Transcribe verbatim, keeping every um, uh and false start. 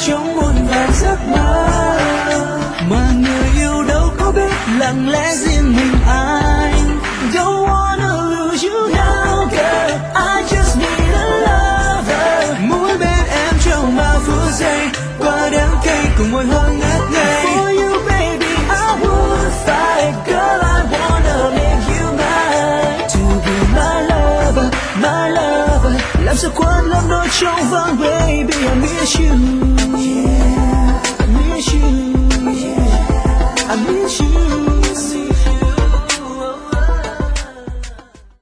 trong muôn vàn giấc mơ. Mà người yêu đâu có biết lặng lẽ riêng mình anh. Don't wanna lose you now girl, I just need a lover. Muốn bên em trong bao phút giây, qua đắng cay cùng môi hôn ngất ngây. For you baby I would fight, girl I wanna make you mine. To be my lover, my lover, làm sao quên lắm đôi trong vắng baby. I miss you, yeah. I miss you, yeah. I miss you.